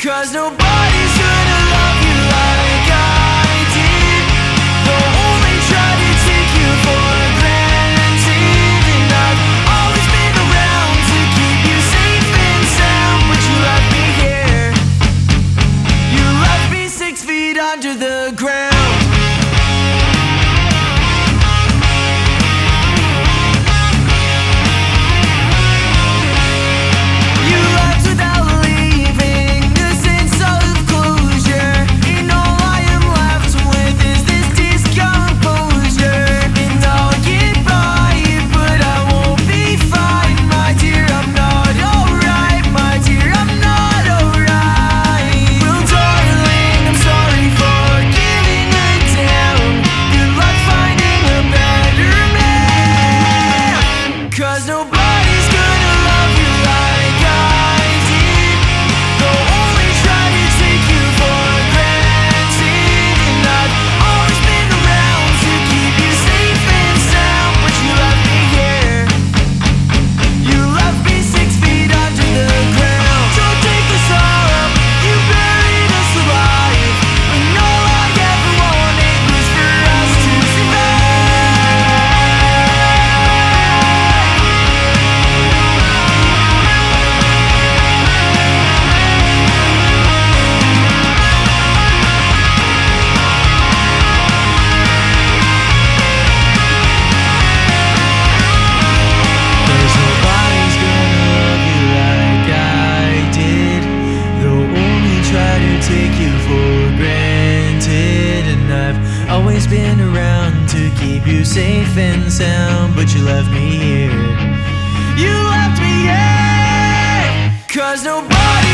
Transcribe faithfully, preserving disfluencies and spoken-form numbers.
'Cause nobody's gonna love you like I did. They'll only try to take you for granted. And I've always been around to keep you safe and sound, but you left me here. You left me six feet under the ground. Always been around to keep you safe and sound, but you left me here. You left me here. 'Cause nobody